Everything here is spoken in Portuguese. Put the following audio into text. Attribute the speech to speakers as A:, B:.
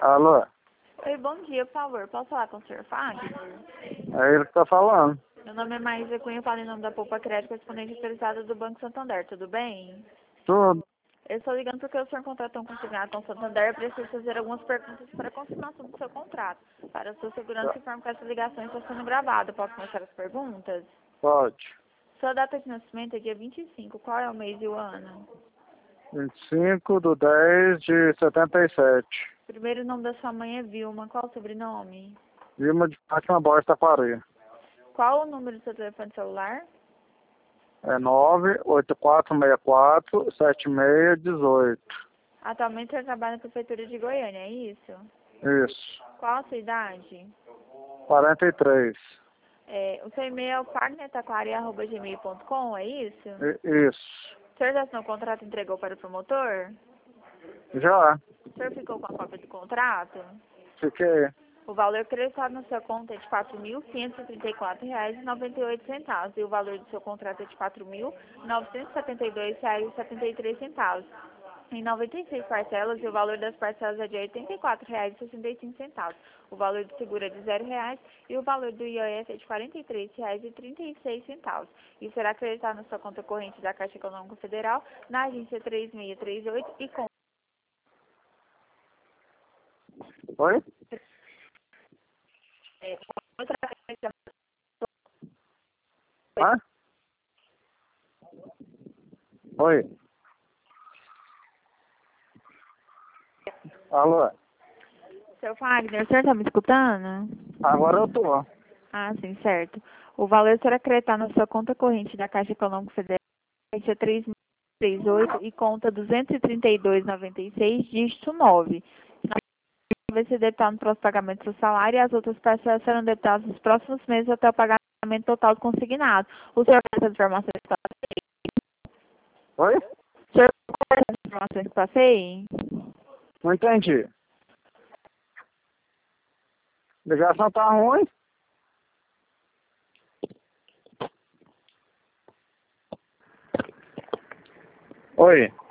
A: Alô?
B: Oi, bom dia, por favor. Posso falar com o senhor Fagner?
A: É ele que tá falando.
B: Meu nome é Maísa Cunha, eu falo em nome da Poupa Crédito, correspondente autorizada do Banco Santander, tudo bem?
A: Tudo.
B: Eu estou ligando porque o senhor contratou um consignado com o Santander e preciso fazer algumas perguntas para a confirmação do seu contrato. Para a sua segurança, informo que essa ligação está sendo gravada. Posso começar as perguntas?
A: Pode.
B: Sua data de nascimento é dia 25. Qual é o mês e o ano?
A: 25/10/77.
B: Primeiro nome da sua mãe é Vilma. Qual o sobrenome?
A: Vilma de Fátima Borges Taquari.
B: Qual o número do seu telefone celular?
A: É 984647618.
B: Atualmente você trabalha na Prefeitura de Goiânia, é isso?
A: Isso.
B: Qual a sua idade?
A: 43.
B: O seu e-mail é o fagnetaquari@gmail.com, é isso?
A: Isso.
B: O senhor já assinou o contrato e entregou para o promotor?
A: Já.
B: O senhor ficou com a cópia do contrato?
A: Fiquei.
B: O valor creditado na sua conta é de R$ 4.534,98 e o valor do seu contrato é de R$ 4.972,73 em 96 parcelas e o valor das parcelas é de R$ 84,65. O valor do seguro é de R$ 0,00 e o valor do IOF é de R$ 43,36. E será acreditado na sua conta corrente da Caixa Econômica Federal, na agência 3638 e com
A: Oi? Hã? Oi. Alô?
B: Seu Fagner, o senhor está me escutando?
A: Agora eu tô.
B: Ah, sim, certo. O valor será acreditado na sua conta corrente da Caixa Econômica Federal, agência 3638 e conta 232,96, dígito 9. Vai ser debitado no próximo pagamento do seu salário e as outras parcelas serão debitadas nos próximos meses até o pagamento total consignado. O senhor quer essas informações que passei?
A: Oi?
B: O senhor quer essas informações que passei?
A: Não entendi. Ligação tá ruim? Oi.